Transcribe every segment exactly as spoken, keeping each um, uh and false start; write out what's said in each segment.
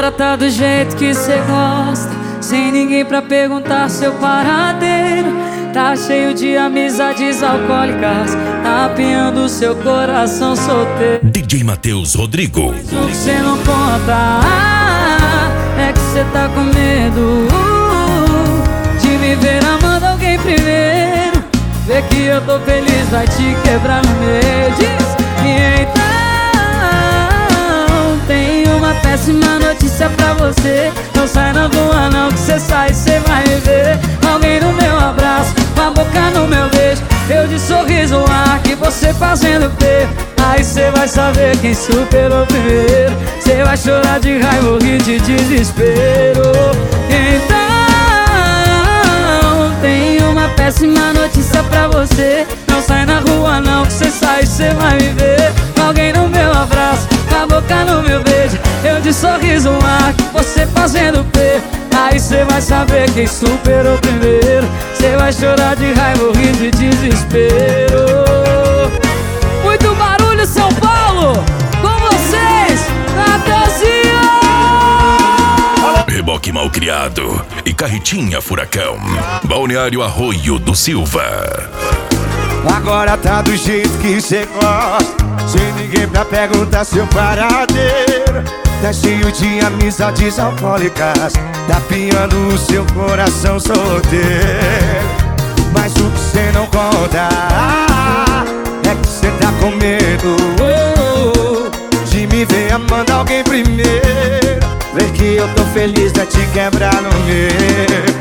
Agora tá do jeito que cê gosta, sem ninguém pra perguntar seu paradeiro. Tá cheio de amizades alcoólicas, tá apiando seu coração solteiro. D J Matheus Rodrigo. Mas o que cê não conta ah, é que cê tá com medo uh, de me ver amando alguém primeiro. Vê que eu tô feliz, vai te quebrar no meio. Diz, e então tenho uma péssima notícia pra você. Não sai na rua não, que cê sai, cê vai me ver alguém no meu abraço, com a boca no meu beijo, eu de sorriso no ar, que você fazendo P. Aí cê vai saber quem superou primeiro. Cê vai chorar de raiva ou rir de desespero. Então tenho uma péssima notícia pra você. Não sai na rua não, que cê sai, cê vai me ver alguém no meu abraço, com a boca no meu beijo, eu de sorriso no ar, que você fazendo P. Aí cê vai saber quem superou primeiro. Cê vai chorar de raiva ou rir de desespero. Muito barulho, São Paulo! Com vocês, Natanzinho! Reboque Malcriado e Carretinha Furacão. Balneário Arroio do Silva. Agora tá do jeito que cê gosta, sem ninguém pra perguntar seu paradeiro. Tá cheio de amizades alcoólicas, tá piando o seu coração solteiro. Mas o que cê não conta é que cê tá com medo oh, de me ver amando alguém primeiro. Vê que eu tô feliz, vai te quebrar no meio.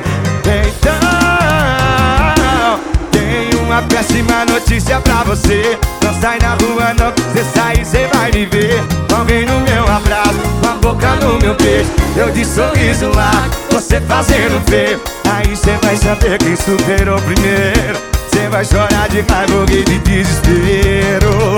Então tenho uma péssima notícia pra você. Não sai na rua não, que cê sai, cê vai me ver alguém no meu abraço, com a boca no meu beijo, eu de sorriso lá, você fazendo feio. Aí cê vai saber quem superou primeiro. Cê vai chorar de raiva ou rir de desespero.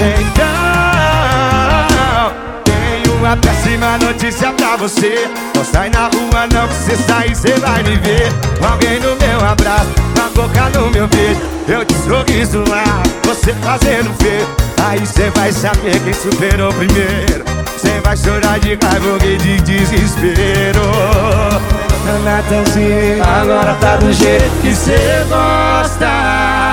Então tenho uma péssima notícia pra você. Não sai na rua não, que cê sai, cê vai me ver alguém no meu abraço, com a boca no meu beijo, eu de sorriso lá, você fazendo feio. Aí cê vai saber quem superou primeiro. Cê vai chorar de raiva ou rir de desespero. Natanzinho, agora tá do jeito que cê gosta.